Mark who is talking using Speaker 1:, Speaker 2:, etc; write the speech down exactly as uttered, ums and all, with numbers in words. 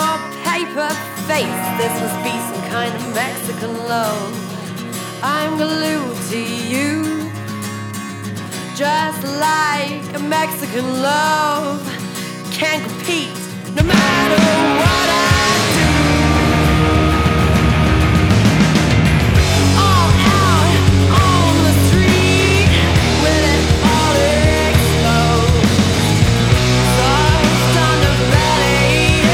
Speaker 1: your paper face. This must be some kind of Mexican love. I'm glued to you, just like a Mexican love. Can't compete, no matter